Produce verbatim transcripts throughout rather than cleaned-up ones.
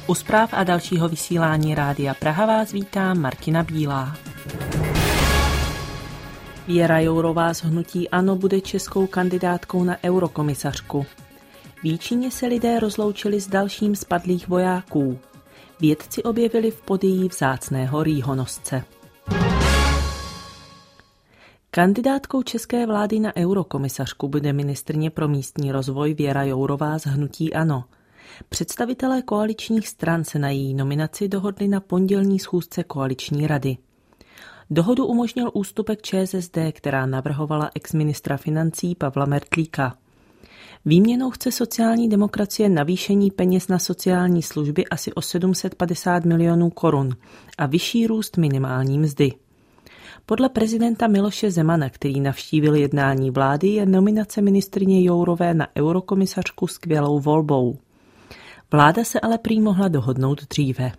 U zpráv a dalšího vysílání Rádia Praha vás vítá Martina Bílá. Věra Jourová z hnutí ANO bude českou kandidátkou na eurokomisařku. V Jíčíně se lidé rozloučili s dalším z padlých vojáků. Vědci objevili v Podyjí vzácného rýhonosce. Kandidátkou české vlády na eurokomisařku bude ministryně pro místní rozvoj Věra Jourová z hnutí ANO. Představitelé koaličních stran se na její nominaci dohodli na pondělní schůzce koaliční rady. Dohodu umožnil ústupek ČSSD, která navrhovala exministra financí Pavla Mertlíka. Výměnou chce sociální demokracie navýšení peněz na sociální služby asi o sedm set padesát milionů korun a vyšší růst minimální mzdy. Podle prezidenta Miloše Zemana, který navštívil jednání vlády, je nominace ministryně Jourové na eurokomisařku skvělou volbou. Vláda se ale prý mohla dohodnout dříve.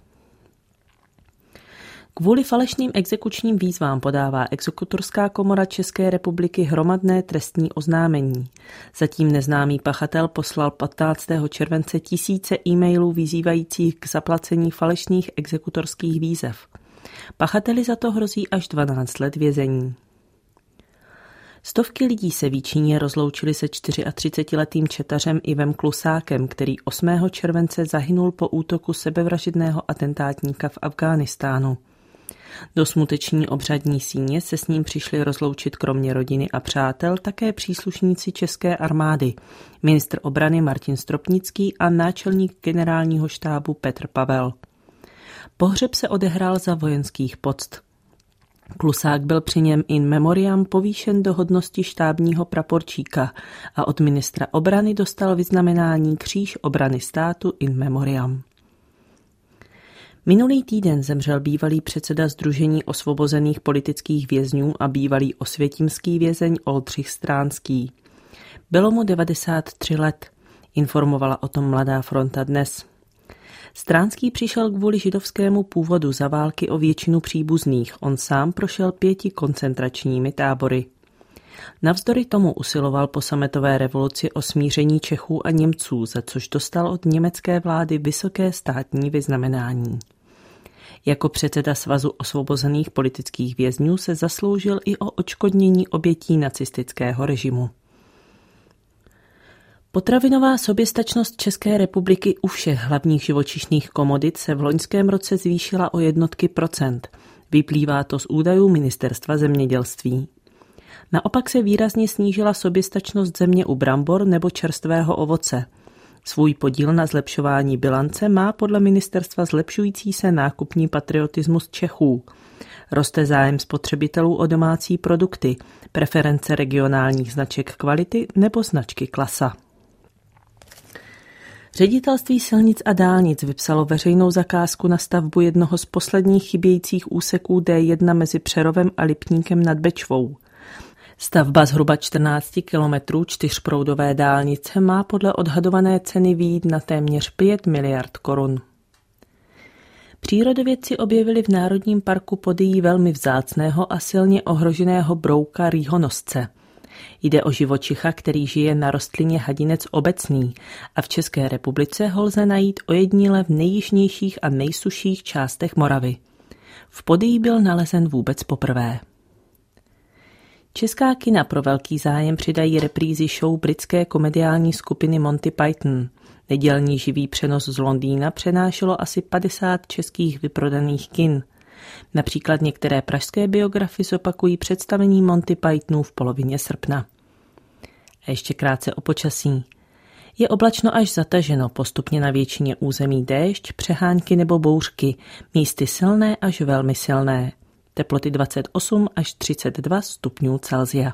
Kvůli falešným exekučním výzvám podává Exekutorská komora České republiky hromadné trestní oznámení. Zatím neznámý pachatel poslal patnáctého července tisíce e-mailů vyzývajících k zaplacení falešných exekutorských výzev. Pachateli za to hrozí až dvanáct let vězení. Stovky lidí se v Jíčíně rozloučili se třiatřicetiletým četařem Ivem Klusákem, který osmého července zahynul po útoku sebevražedného atentátníka v Afghánistánu. Do smuteční obřadní síně se s ním přišli rozloučit kromě rodiny a přátel také příslušníci české armády, ministr obrany Martin Stropnický a náčelník generálního štábu Petr Pavel. Pohřeb se odehrál za vojenských poct. Klusák byl při něm in memoriam povýšen do hodnosti štábního praporčíka a od ministra obrany dostal vyznamenání Kříž obrany státu in memoriam. Minulý týden zemřel bývalý předseda Sdružení osvobozených politických vězňů a bývalý osvětimský vězeň Oldřich Stránský. Bylo mu devadesát tři let, informovala o tom Mladá fronta dnes. Stránský přišel kvůli židovskému původu za války o většinu příbuzných. On sám prošel pěti koncentračními tábory. Navzdory tomu usiloval po sametové revoluci o smíření Čechů a Němců, za což dostal od německé vlády vysoké státní vyznamenání. Jako předseda Svazu osvobozených politických vězňů se zasloužil i o odškodnění obětí nacistického režimu. Potravinová soběstačnost České republiky u všech hlavních živočišných komodit se v loňském roce zvýšila o jednotky procent. Vyplývá to z údajů Ministerstva zemědělství. Naopak se výrazně snížila soběstačnost země u brambor nebo čerstvého ovoce. Svůj podíl na zlepšování bilance má podle ministerstva zlepšující se nákupní patriotismus Čechů. Roste zájem spotřebitelů o domácí produkty, preference regionálních značek kvality nebo značky Klasa. Ředitelství silnic a dálnic vypsalo veřejnou zakázku na stavbu jednoho z posledních chybějících úseků D jedna mezi Přerovem a Lipníkem nad Bečvou. Stavba zhruba čtrnáct kilometrů čtyřproudové dálnice má podle odhadované ceny vyjít na téměř pět miliard korun. Přírodovědci objevili v Národním parku Podyjí velmi vzácného a silně ohroženého brouka rýhonosce. Jde o živočicha, který žije na rostlině hadinec obecný a v České republice ho lze najít ojediněle v nejjižnějších a nejsuších částech Moravy. V Podyjí byl nalezen vůbec poprvé. Česká kina pro velký zájem přidají reprízy show britské komediální skupiny Monty Python. Nedělní živý přenos z Londýna přenášelo asi padesát českých vyprodaných kin. Například některé pražské biografy zopakují představení Monty Pythonů v polovině srpna. A ještě krátce o počasí. Je oblačno až zataženo, postupně na většině území déšť, přehánky nebo bouřky, místy silné až velmi silné. Teploty dvacet osm až třicet dva stupňů Celsia.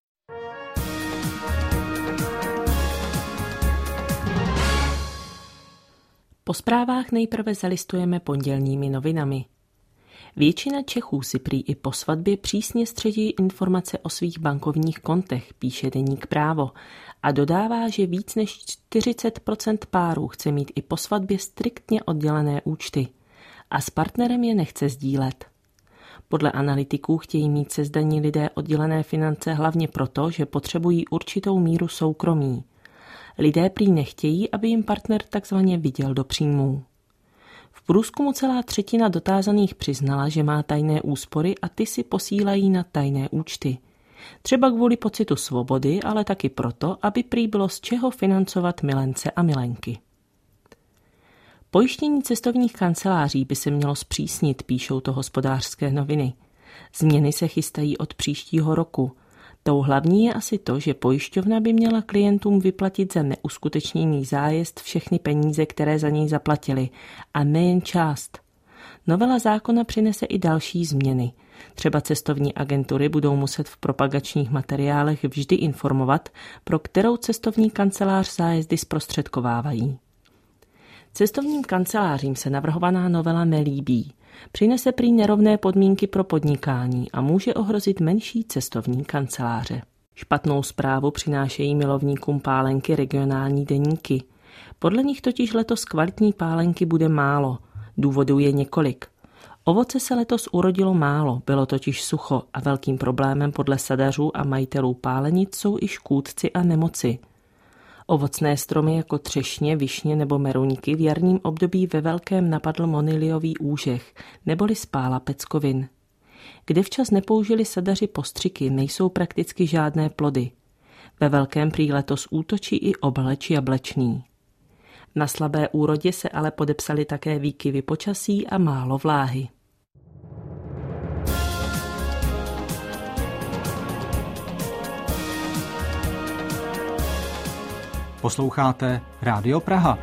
Po zprávách nejprve zalistujeme pondělními novinami. Většina Čechů si prý i po svatbě přísně středí informace o svých bankovních kontech, píše deník Právo, a dodává, že víc než čtyřicet procent párů chce mít i po svatbě striktně oddělené účty a s partnerem je nechce sdílet. Podle analytiků chtějí mít se zdaní lidé oddělené finance hlavně proto, že potřebují určitou míru soukromí. Lidé prý nechtějí, aby jim partner takzvaně viděl do příjmů. V průzkumu celá třetina dotázaných přiznala, že má tajné úspory a ty si posílají na tajné účty. Třeba kvůli pocitu svobody, ale taky proto, aby prý bylo z čeho financovat milence a milenky. Pojištění cestovních kanceláří by se mělo zpřísnit, píšou to Hospodářské noviny. Změny se chystají od příštího roku. Tou hlavní je asi to, že pojišťovna by měla klientům vyplatit za neuskutečněný zájezd všechny peníze, které za něj zaplatili, a nejen část. Novela zákona přinese i další změny. Třeba cestovní agentury budou muset v propagačních materiálech vždy informovat, pro kterou cestovní kancelář zájezdy zprostředkovávají. Cestovním kancelářím se navrhovaná novela nelíbí. Přinese prý nerovné podmínky pro podnikání a může ohrozit menší cestovní kanceláře. Špatnou zprávu přinášejí milovníkům pálenky regionální deníky. Podle nich totiž letos kvalitní pálenky bude málo. Důvodů je několik. Ovoce se letos urodilo málo, bylo totiž sucho a velkým problémem podle sadařů a majitelů pálenic jsou i škůdci a nemoci. Ovocné stromy jako třešně, višně nebo meruňky v jarním období ve velkém napadl moniliový úžeh, neboli spála peckovin. Kde včas nepoužili sadaři postřiky, nejsou prakticky žádné plody. Ve velkém prý letos útočí i obleč jablečný. Na slabé úrodě se ale podepsaly také výkyvy počasí a málo vláhy. Posloucháte Rádio Praha.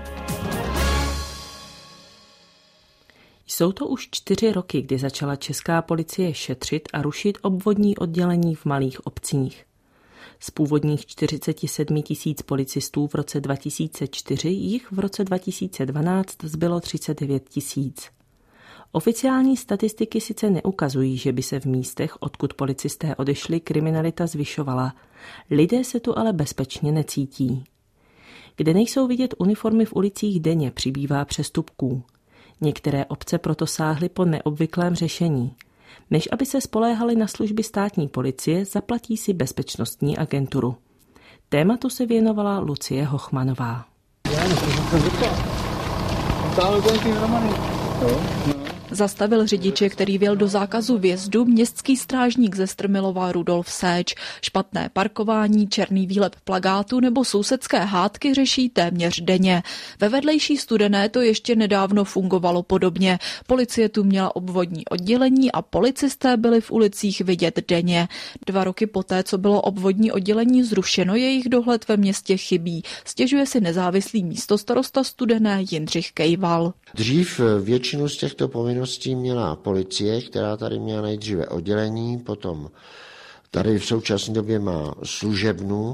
Jsou to už čtyři roky, kdy začala česká policie šetřit a rušit obvodní oddělení v malých obcích. Z původních čtyřicet sedm tisíc policistů v roce dva tisíce čtyři jich v roce dva tisíce dvanáct zbylo třicet devět tisíc. Oficiální statistiky sice neukazují, že by se v místech, odkud policisté odešli, kriminalita zvyšovala. Lidé se tu ale bezpečně necítí. Kde nejsou vidět uniformy v ulicích denně, přibývá přestupků. Některé obce proto sáhly po neobvyklém řešení. Než aby se spoléhali na služby státní policie, zaplatí si bezpečnostní agenturu. Tématu se věnovala Lucie Hochmanová. Zastavil řidiče, který vjel do zákazu vjezdu, městský strážník ze Strmilova Rudolf Séč. Špatné parkování, černý výlep plagátu nebo sousedské hádky řeší téměř denně. Ve vedlejší Studené to ještě nedávno fungovalo podobně. Policie tu měla obvodní oddělení a policisté byli v ulicích vidět denně. Dva roky poté, co bylo obvodní oddělení zrušeno, jejich dohled ve městě chybí. Stěžuje si nezávislý místostarosta Studené Jindřich Kejval. Dřív většinu z těchto povinností měla policie, která tady měla nejdříve oddělení, potom tady v současné době má služebnu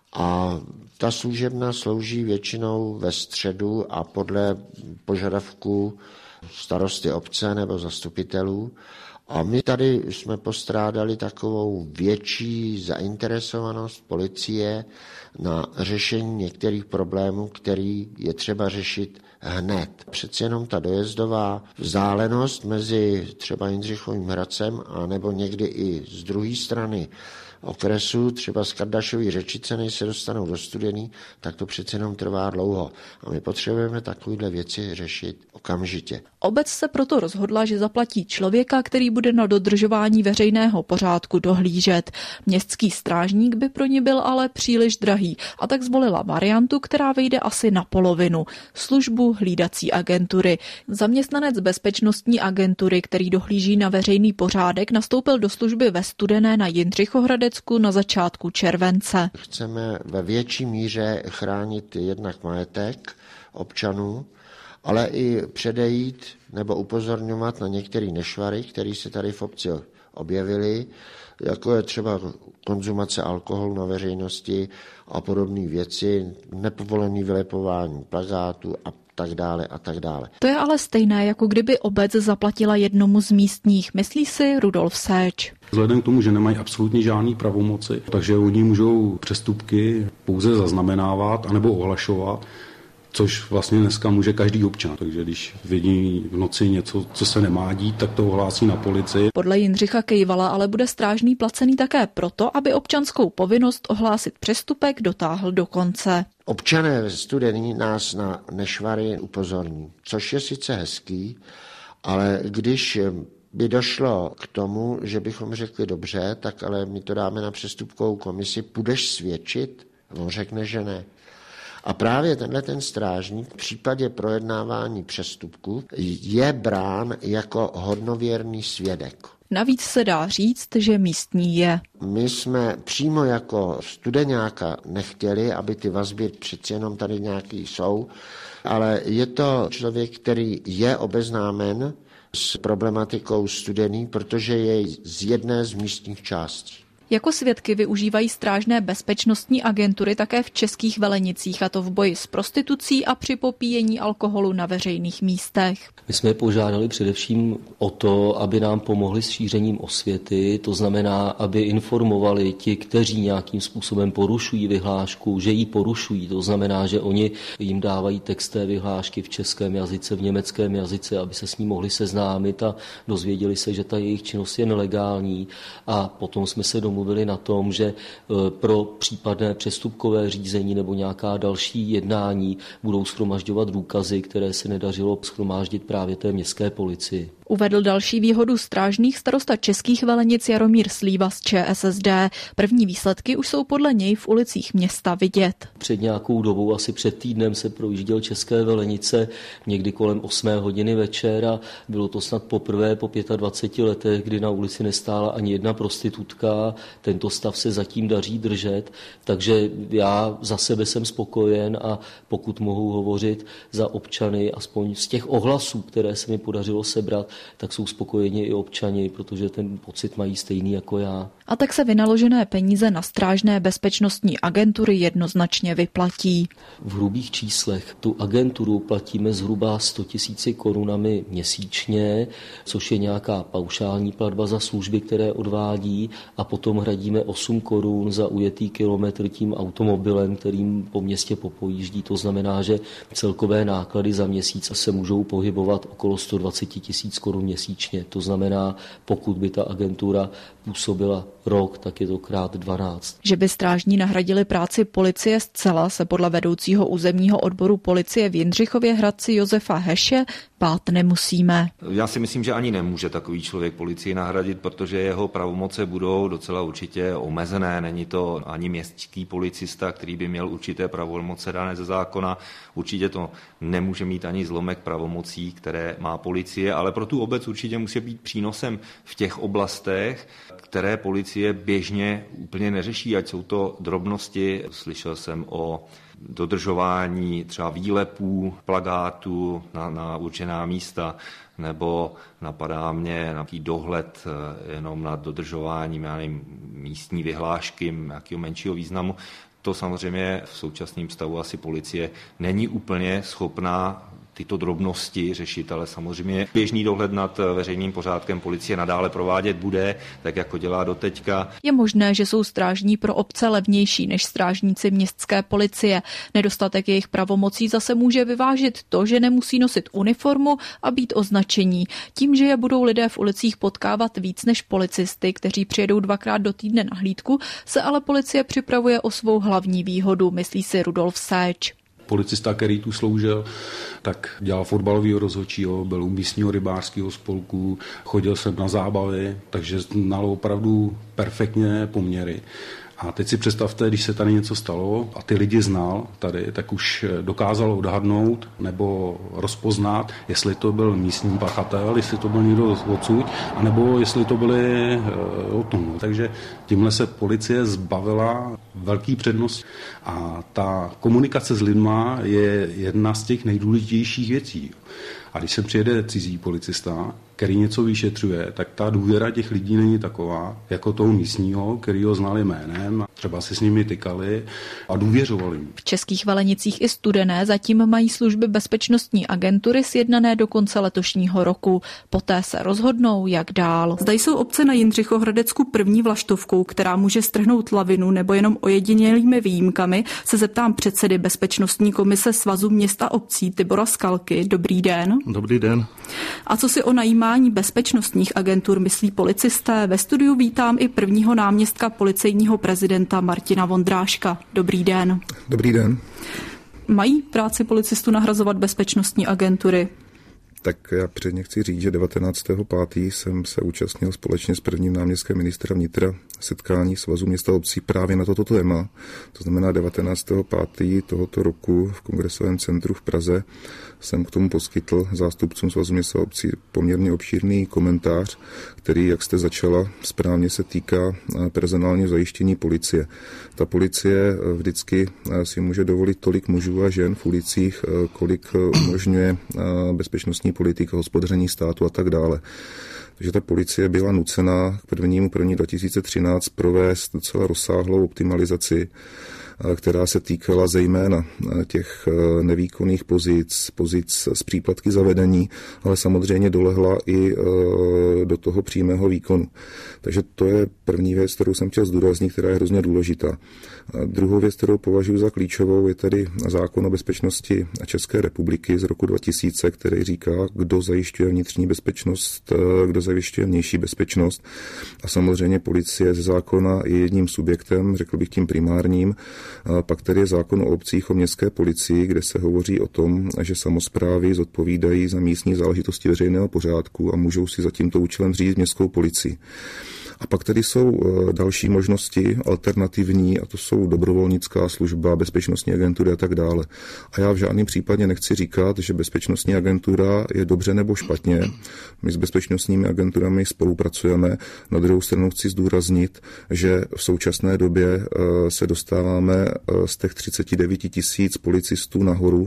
a ta služebna slouží většinou ve středu a podle požadavků starosty obce nebo zastupitelů. A my tady jsme postrádali takovou větší zainteresovanost policie na řešení některých problémů, který je třeba řešit hned. Přeci jenom ta dojezdová vzdálenost mezi třeba Jindřichovým Hradcem a nebo někdy i z druhé strany okresu, třeba z Kardašovy Řečice, než se dostanou do Studený, tak to přece jenom trvá dlouho. A my potřebujeme takovéhle věci řešit okamžitě. Obec se proto rozhodla, že zaplatí člověka, který bude na dodržování veřejného pořádku dohlížet. Městský strážník by pro ní byl ale příliš drahý a tak zvolila variantu, která vyjde asi na polovinu. Službu hlídací agentury. Zaměstnanec bezpečnostní agentury, který dohlíží na veřejný pořádek, nastoupil do služby ve Studené na Jindřichohradecku na začátku července. Chceme ve větší míře chránit jednak majetek občanů, ale i předejít nebo upozorňovat na některé nešvary, které se tady v obci objevily, jako je třeba konzumace alkoholu na veřejnosti a podobné věci, nepovolené vylepování plakátů a tak dále a tak dále. To je ale stejné, jako kdyby obec zaplatila jednomu z místních, myslí si Rudolf Séč. Vzhledem k tomu, že nemají absolutně žádný pravomoci, takže oni můžou přestupky pouze zaznamenávat anebo ohlašovat, což vlastně dneska může každý občan. Takže když vidí v noci něco, co se nemá dít, tak to ohlásí na policii. Podle Jindřicha Kejvala ale bude strážný placený také proto, aby občanskou povinnost ohlásit přestupek dotáhl do konce. Občané ve Studení nás na nešvary upozorní, což je sice hezký, ale když by došlo k tomu, že bychom řekli dobře, tak ale my to dáme na přestupkovou komisi, půjdeš svědčit? On řekne, že ne. A právě tenhle ten strážník v případě projednávání přestupku je brán jako hodnověrný svědek. Navíc se dá říct, že místní je. My jsme přímo jako studeňáka nechtěli, aby ty vazby přeci jenom tady nějaký jsou, ale je to člověk, který je obeznámen s problematikou Studený, protože je z jedné z místních částí. Jako svědky využívají strážné bezpečnostní agentury také v českých Velenicích, a to v boji s prostitucí a při popíjení alkoholu na veřejných místech. My jsme požádali především o to, aby nám pomohli s šířením osvěty, to znamená, aby informovali ti, kteří nějakým způsobem porušují vyhlášku, že ji porušují. To znamená, že oni jim dávají text té vyhlášky v českém jazyce, v německém jazyce, aby se s ní mohli seznámit a dozvěděli se, že ta jejich činnost je nelegální. A potom jsme se domluvili na tom, že pro případné přestupkové řízení nebo nějaká další jednání budou shromažďovat důkazy, které se nedařilo shromáždit právě té městské policii. Uvedl další výhodu strážných starosta českých Velenic Jaromír Slíva z ČSSD. První výsledky už jsou podle něj v ulicích města vidět. Před nějakou dobou, asi před týdnem, se projížděl české Velenice někdy kolem osmé hodiny večer a bylo to snad poprvé po dvaceti pěti letech, kdy na ulici nestála ani jedna prostitutka. Tento stav se zatím daří držet, takže já za sebe jsem spokojen a pokud mohu hovořit za občany, aspoň z těch ohlasů, které se mi podařilo sebrat, tak jsou spokojeni i občani, protože ten pocit mají stejný jako já. A tak se vynaložené peníze na strážné bezpečnostní agentury jednoznačně vyplatí. V hrubých číslech tu agenturu platíme zhruba sto tisíc korunami měsíčně, což je nějaká paušální platba za služby, které odvádí, a potom hradíme osm korun za ujetý kilometr tím automobilem, kterým po městě popojíždí. To znamená, že celkové náklady za měsíc se můžou pohybovat okolo sto dvacet tisíc korun měsíčně. To znamená, pokud by ta agentura působila rok, tak je to krát dvanáct. Že by strážní nahradili práci policie zcela, se podle vedoucího územního odboru policie v Jindřichově Hradci Josefa Heše bát nemusíme. Já si myslím, že ani nemůže takový člověk policii nahradit, protože jeho pravomoce budou docela určitě omezené. Není to ani městský policista, který by měl určité pravomoce dané ze zákona. Určitě to nemůže mít ani zlomek pravomocí, které má policie, ale pro tu obec určitě musí být přínosem v těch oblastech, které policie běžně úplně neřeší, ať jsou to drobnosti. Slyšel jsem o dodržování třeba výlepů, plakátů na, na určená místa, nebo napadá mě nějaký dohled jenom nad dodržováním, já nevím, místní vyhlášky, nějakého menšího významu. To samozřejmě v současném stavu asi policie není úplně schopná tyto drobnosti řešit, ale samozřejmě běžný dohled nad veřejným pořádkem policie nadále provádět bude, tak jako dělá doteďka. Je možné, že jsou strážní pro obce levnější než strážníci městské policie. Nedostatek jejich pravomocí zase může vyvážit to, že nemusí nosit uniformu a být označení. Tím, že je budou lidé v ulicích potkávat víc než policisty, kteří přijedou dvakrát do týdne na hlídku, se ale policie připravuje o svou hlavní výhodu, myslí si Rudolf Séč. Policista, který tu sloužil, tak dělal fotbalového rozhodčího, byl u místního rybářského spolku, chodil jsem na zábavy, takže znal opravdu perfektně poměry. A teď si představte, když se tady něco stalo a ty lidi znal tady, tak už dokázal odhadnout nebo rozpoznat, jestli to byl místní pachatel, jestli to byl někdo odsud, anebo jestli to byli o tom. Takže tímhle se policie zbavila velký přednost a ta komunikace s lidma je jedna z těch nejdůležitějších věcí. A když sem přijede cizí policista, který něco vyšetřuje, tak ta důvěra těch lidí není taková, jako toho místního, který ho znali jménem, třeba si s nimi tykali a důvěřovali mu. V Českých Velenicích i Studené zatím mají služby bezpečnostní agentury sjednané do konce letošního roku. Poté se rozhodnou, jak dál. Zda jsou obce na Jindřichohradecku první vlaštovkou, která může strhnout lavinu, nebo jenom ojedinělými výjimkami, se zeptám předsedy Bezpečnostní komise Svazu měst a obcí Tibora Skalky. Dobrý den. Dobrý den. A co si o najímání bezpečnostních agentur myslí policisté? Ve studiu vítám i prvního náměstka policejního prezidenta Martina Vondráška. Dobrý den. Dobrý den. Mají práci policistů nahrazovat bezpečnostní agentury? Tak já předně chci říct, že devatenáctého pátého jsem se účastnil společně s prvním náměstkem ministra vnitra setkání Svazu měst a obcí právě na toto téma. To znamená devatenáctého pátého tohoto roku v Kongresovém centru v Praze jsem k tomu poskytl zástupcům Svazu měst a obcí poměrně obšírný komentář, který, jak jste začala, správně se týká personálního zajištění policie. Ta policie vždycky si může dovolit tolik mužů a žen v ulicích, kolik umožňuje bezpečnostní politika, hospodaření státu a tak dále. Takže ta policie byla nucena k prvnímu první dva tisíce třináct provést docela rozsáhlou optimalizaci, která se týkala zejména těch nevýkonných pozic, pozic z příplatky za vedení, ale samozřejmě dolehla i do toho přímého výkonu. Takže to je první věc, kterou jsem chtěl zdůraznit, která je hrozně důležitá. Druhou věc, kterou považuji za klíčovou, je tedy zákon o bezpečnosti České republiky z roku dva tisíce, který říká, kdo zajišťuje vnitřní bezpečnost, kdo zajišťuje vnější bezpečnost. A samozřejmě policie ze zákona je jedním subjektem, řekl bych tím primárním. Pak tady je zákon o obcích, o městské policii, kde se hovoří o tom, že samosprávy zodpovídají za místní záležitosti veřejného pořádku a můžou si za tímto účelem řídit městskou policii. A pak tady jsou další možnosti alternativní, a to jsou dobrovolnická služba, bezpečnostní agentury a tak dále. A já v žádném případě nechci říkat, že bezpečnostní agentura je dobře nebo špatně. My s bezpečnostními agenturami spolupracujeme. Na druhou stranu chci zdůraznit, že v současné době se dostáváme z těch třicet devět tisíc policistů nahoru.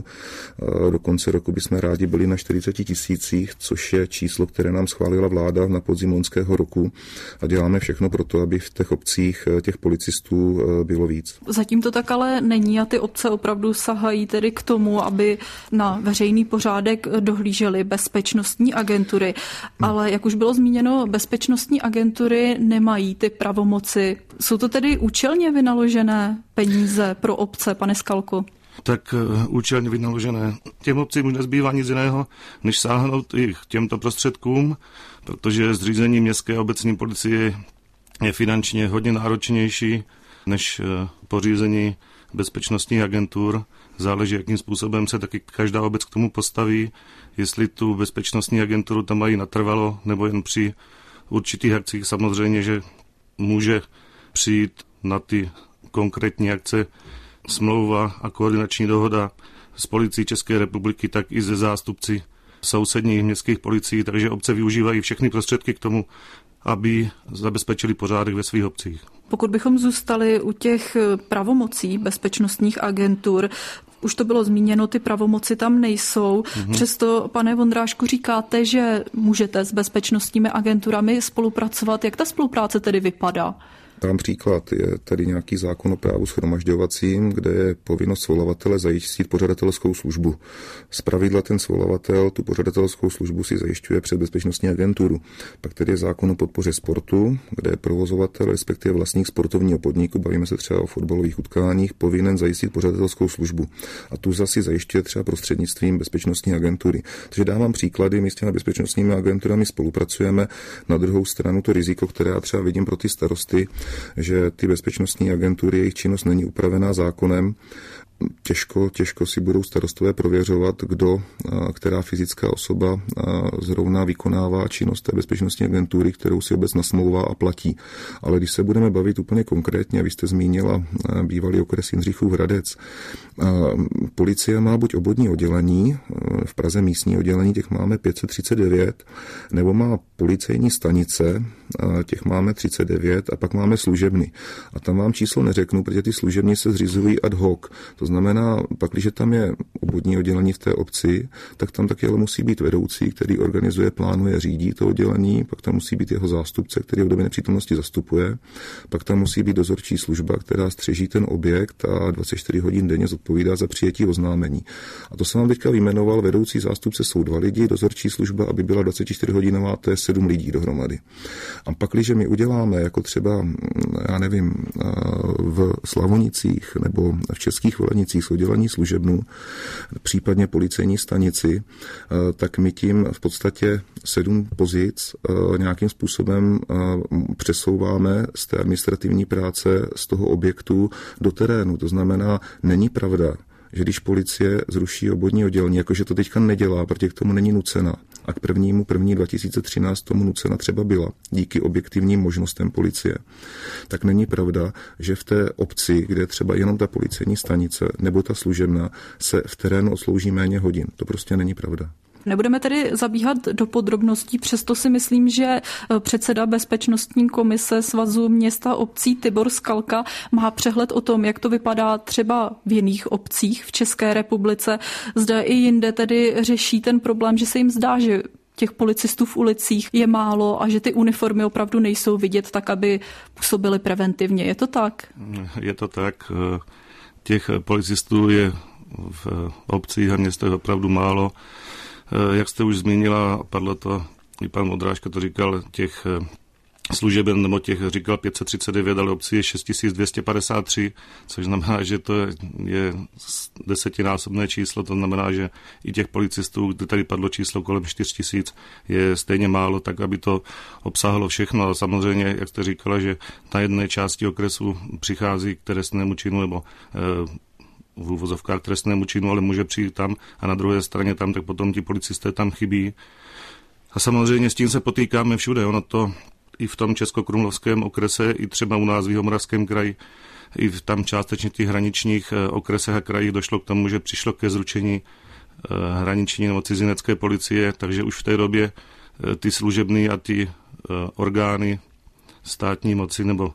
Do konce roku bychom rádi byli na čtyřicet tisících, což je číslo, které nám schválila vláda na podzim loňského roku. A děláme všechno pro to, aby v těch obcích těch policistů bylo víc. Zatím to tak ale není a ty obce opravdu sahají tedy k tomu, aby na veřejný pořádek dohlížely bezpečnostní agentury. Ale jak už bylo zmíněno, bezpečnostní agentury nemají ty pravomoci. Jsou to tedy účelně vynaložené peníze pro obce, pane Skalko? Tak účelně vynaložené. Těm obcím už nezbývá nic jiného, než sáhnout i k těmto prostředkům, protože zřízení městské a obecní policie je finančně hodně náročnější než pořízení bezpečnostních agentur. Záleží, jakým způsobem se taky každá obec k tomu postaví, jestli tu bezpečnostní agenturu tam mají natrvalo, nebo jen při určitých akcích. Samozřejmě, že může přijít na ty konkrétní akce smlouva a koordinační dohoda s policií České republiky, tak i ze zástupci sousedních městských policií, takže obce využívají všechny prostředky k tomu, aby zabezpečili pořádek ve svých obcích. Pokud bychom zůstali u těch pravomocí bezpečnostních agentur, už to bylo zmíněno, ty pravomoci tam nejsou. Mm-hmm. Přesto, pane Vondrášku, říkáte, že můžete s bezpečnostními agenturami spolupracovat. Jak ta spolupráce tedy vypadá? Dám příklad, je tady nějaký zákon o právu shromažďovacím, kde je povinnost svolavatele zajistit pořadatelskou službu. Zpravidla ten svolavatel tu pořadatelskou službu si zajišťuje před bezpečnostní agenturu. Pak tady je zákon o podpoře sportu, kde je provozovatel, respektive vlastník sportovního podniku, bavíme se třeba o fotbalových utkáních, povinen zajistit pořadatelskou službu. A tu zase zajišťuje třeba prostřednictvím bezpečnostní agentury. Takže dávám příklady, my s těmi bezpečnostními agenturami spolupracujeme. Na druhou stranu to riziko, které já třeba vidím pro ty starosty, že ty bezpečnostní agentury, jejich činnost není upravená zákonem. Těžko, těžko si budou starostové prověřovat, kdo, která fyzická osoba zrovna vykonává činnost té bezpečnostní agentury, kterou si obec nasmlouvá a platí. Ale když se budeme bavit úplně konkrétně, vy jste zmínila bývalý okres Jindřichův Hradec, policie má buď obvodní oddělení, v Praze místní oddělení, těch máme pět set třicet devět, nebo má policejní stanice, těch máme třicet devět, a pak máme služebny. A tam vám číslo neřeknu, protože ty služebny se zřizují ad hoc. To znamená, pak, když tam je obvodní oddělení v té obci, tak tam taky ale musí být vedoucí, který organizuje, plánuje, řídí to oddělení, pak tam musí být jeho zástupce, který v době nepřítomnosti zastupuje, pak tam musí být dozorčí služba, která střeží ten objekt a dvacet čtyři hodin denně zodpovídá za přijetí oznámení. A to jsem vám teďka vyjmenoval, vedoucí zástupce jsou dva lidi, dozorčí služba, aby byla dvacet čtyři hodinová, to je sedm lidí dohromady. A pak, když my uděláme, jako třeba, já nevím, v Slavonicích nebo v Českých Velenicích oddělení služebnu, případně policejní stanici, tak my tím v podstatě sedm pozic nějakým způsobem přesouváme z té administrativní práce z toho objektu do terénu. To znamená, není pravda, že když policie zruší obvodní oddělení, jakože to teďka nedělá, protože k tomu není nucena. A k prvnímu první dva tisíce třináct tomu nucena třeba byla, díky objektivním možnostem policie. Tak není pravda, že v té obci, kde je třeba jenom ta policejní stanice nebo ta služebna, se v terénu odslouží méně hodin. To prostě není pravda. Nebudeme tedy zabíhat do podrobností, přesto si myslím, že předseda Bezpečnostní komise Svazu měst a obcí Tibor Skalka má přehled o tom, jak to vypadá třeba v jiných obcích v České republice. Zde i jinde tedy řeší ten problém, že se jim zdá, že těch policistů v ulicích je málo a že ty uniformy opravdu nejsou vidět tak, aby působily preventivně. Je to tak? Je to tak. Těch policistů je v obcích a městech opravdu málo. Jak jste už zmínila, padlo to, i pan Modráška to říkal, těch služeben, nebo těch říkal pět set třicet devět, ale obcí je šest tisíc dvě stě padesát tři, což znamená, že to je desetinásobné číslo, to znamená, že i těch policistů, kde tady padlo číslo kolem čtyři tisíc, je stejně málo, tak aby to obsáhlo všechno. A samozřejmě, jak jste říkala, že na jedné části okresu přichází k trestnému činu, nebo v úvozovkách trestnému činu, ale může přijít tam a na druhé straně tam, tak potom ti policisté tam chybí. A samozřejmě s tím se potýkáme všude. Ono to i v tom českokrumlovském okrese, i třeba u nás v Jihomoravském kraji, i v tam částečně těch hraničních okresech a krajích došlo k tomu, že přišlo ke zručení hraniční nebo cizinecké policie, takže už v té době ty služební a ty orgány státní moci nebo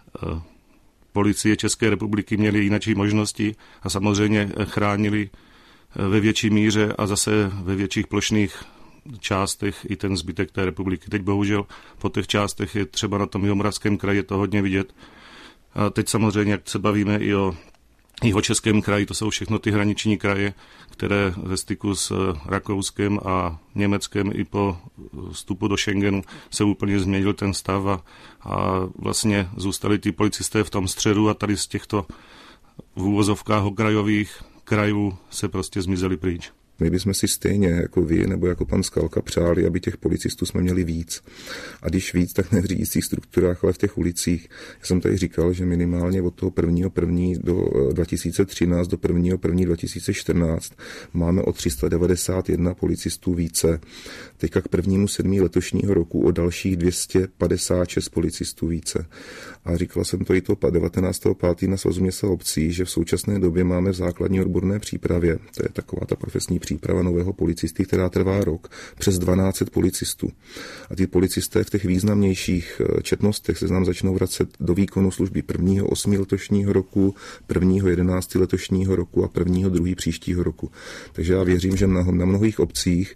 policie České republiky měly jináčí možnosti a samozřejmě chránili ve větší míře a zase ve větších plošných částech i ten zbytek té republiky. Teď bohužel po těch částech je třeba na tom Jihomoravském kraji je to hodně vidět. A teď samozřejmě, jak se bavíme i o Jihočeském kraji, to jsou všechno ty hraniční kraje, které ve styku s Rakouskem a Německem i po vstupu do Schengenu se úplně změnil ten stav a, a vlastně zůstali ty policisté v tom středu a tady z těchto v úvozovkách okrajových krajů se prostě zmizeli pryč. My bychom si stejně jako vy nebo jako pan Skalka přáli, aby těch policistů jsme měli víc. A když víc, tak ne v řídících strukturách, ale v těch ulicích. Já jsem tady říkal, že minimálně od toho prvního prvního do dva tisíce třináct do prvního prvního dva tisíce čtrnáct máme o tři sta devadesát jedna policistů více. Teďka k prvnímu sedmí letošního roku o dalších dvě stě padesát šest policistů více. A říkala jsem to i to devatenáctého pátého na Svazu měst a obcí, že v současné době máme v základní odborné přípravě, to je taková ta profesní příprava nového policisty, která trvá rok, přes dvanáct set policistů. A ty policisté v těch významnějších četnostech se nám začnou vracet do výkonu služby prvního osmého letošního roku, prvního jedenáctého letošního roku a prvního druhého příštího roku. Takže já věřím, že na, na mnohých obcích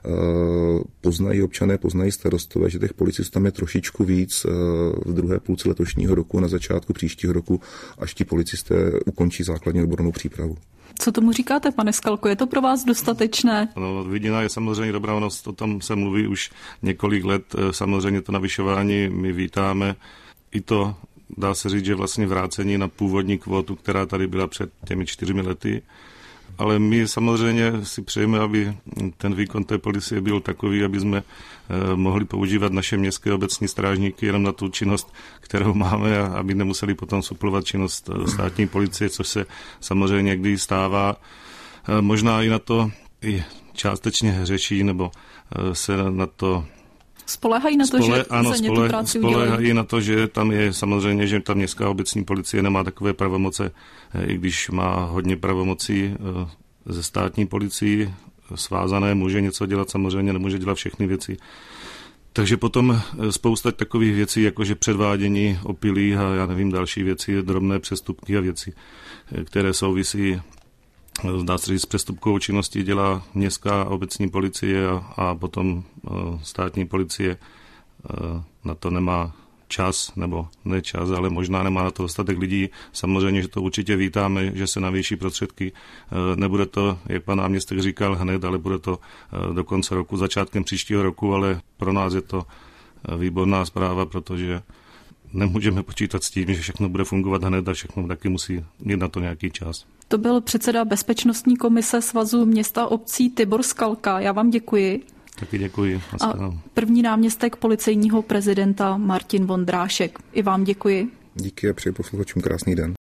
uh, poznají občané, poznají starostové, že těch policistů tam je trošičku víc uh, v druhé půlce letošního roku a na začátku příštího roku, až ti policisté ukončí základní odbornou přípravu. Co tomu říkáte, pane Skalko? Je to pro vás dostatečné? No, vidina je samozřejmě dobrá, ono o tom se mluví už několik let. Samozřejmě to navyšování my vítáme. I to dá se říct, že vlastně vrácení na původní kvotu, která tady byla před těmi čtyřmi lety. Ale my samozřejmě si přejeme, aby ten výkon té policie byl takový, aby jsme mohli používat naše městské obecní strážníky jenom na tu činnost, kterou máme, a aby nemuseli potom suplovat činnost státní policie, což se samozřejmě někdy stává. Možná i na to i částečně řeší, nebo se na to Spoléhají na to, spole, že ano, za ně spole, tu práci spoléhají udělají? na to, že tam je samozřejmě, že ta městská obecní policie nemá takové pravomoce, i když má hodně pravomocí ze státní policií svázané, může něco dělat, samozřejmě nemůže dělat všechny věci. Takže potom spousta takových věcí, jakože předvádění opilých a já nevím, další věci, drobné přestupky a věci, které souvisí, zdá se říct, s přestupkovou činností dělá městská obecní policie a, a potom státní policie na to nemá čas, nebo ne čas, ale možná nemá na to dostatek lidí. Samozřejmě, že to určitě vítáme, že se navýší prostředky. Nebude to, jak pan náměstek říkal, hned, ale bude to do konce roku, začátkem příštího roku, ale pro nás je to výborná zpráva, protože nemůžeme počítat s tím, že všechno bude fungovat hned a všechno taky musí mít na to nějaký čas. To byl předseda Bezpečnostní komise Svazu měst a obcí Tibor Skalka. Já vám děkuji. Taky děkuji. A první náměstek policejního prezidenta Martin Vondrášek. I vám děkuji. Díky a přeji posluchačům krásný den.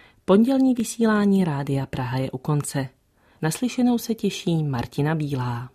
Pondělní vysílání Rádia Praha je u konce. Naslyšenou se těší Martina Bílá.